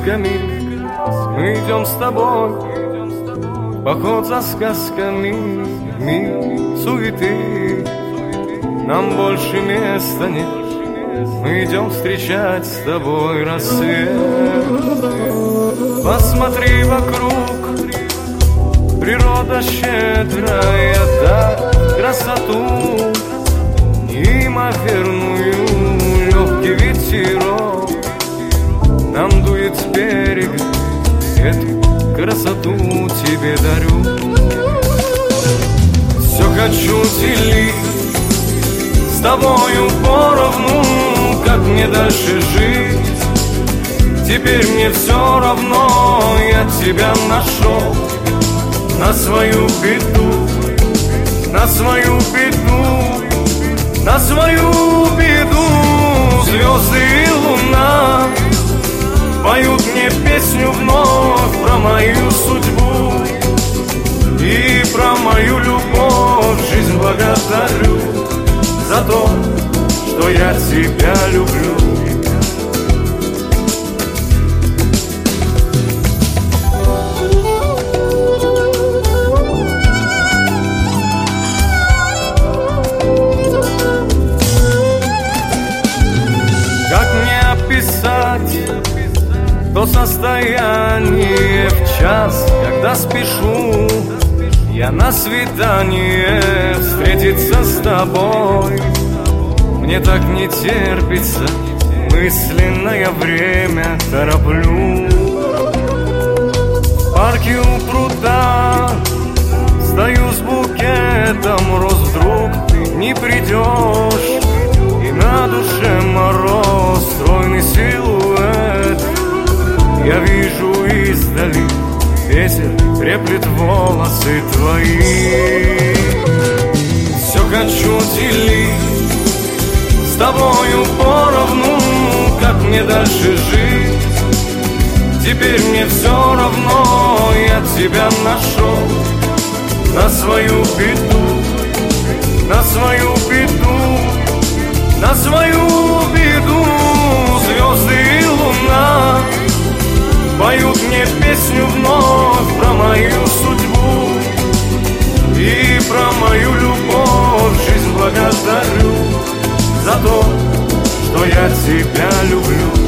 красками. Мы идем с тобой в поход за сказками. Мир суеты, нам больше места нет. Мы идем встречать с тобой рассвет. Посмотри вокруг, природа щедрая, дает красоту неимоверную. Легкий ветерок нам дует с берега, эту красоту тебе дарю. Все хочу делить с тобою поровну, как мне дальше жить. Теперь мне все равно, я тебя нашел. На свою беду, на свою беду, на свою беду. Звезды и луна поют мне песню вновь про мою судьбу и про мою любовь. Жизнь благодарю за то, что я тебя люблю. Как мне описать то состояние в час, когда спешу я на свидание встретиться с тобой? Мне так не терпится, мысленное время тороплю. В парке у пруда стою с букетом роз, вдруг ты не придешь, и на душе мороз, стройный силуэт я вижу издали. Ветер треплет волосы твои. Все хочу делить с тобою поровну, как мне дальше жить. Теперь мне все равно, я тебя нашел. На свою беду, на свою беду, на свою беду. Звезды и луна поют мне песню вновь про мою судьбу и про мою любовь. Жизнь благодарю за то, что я тебя люблю.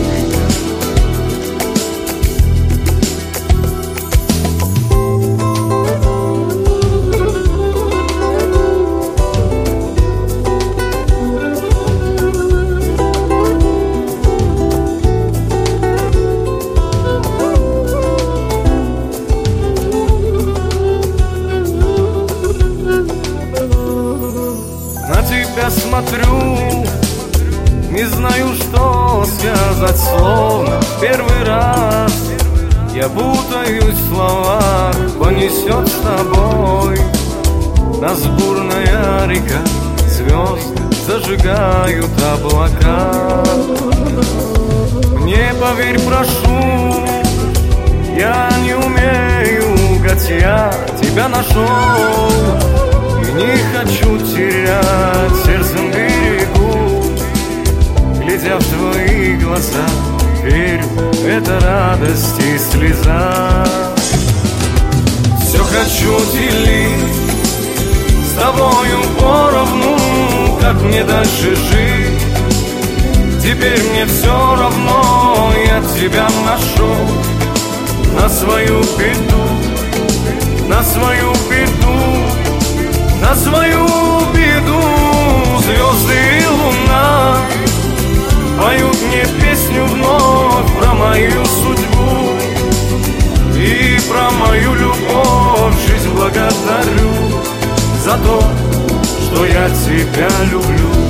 Я смотрю, не знаю, что сказать, словно первый раз. Я путаюсь в словах, понесет с тобой. Нас бурная река, звезды зажигают облака. Мне поверь, прошу, я не умею лгать, я тебя нашел. И не хочу терять, сердцем берегу, глядя в твои глаза, верю, это радость и слеза. Все хочу делить с тобою поровну, как мне дальше жить. Теперь мне все равно, я тебя нашел. На свою беду, на свою беду, на свою беду. Звезды и луна поют мне песню вновь про мою судьбу и про мою любовь. Жизнь благодарю за то, что я тебя люблю.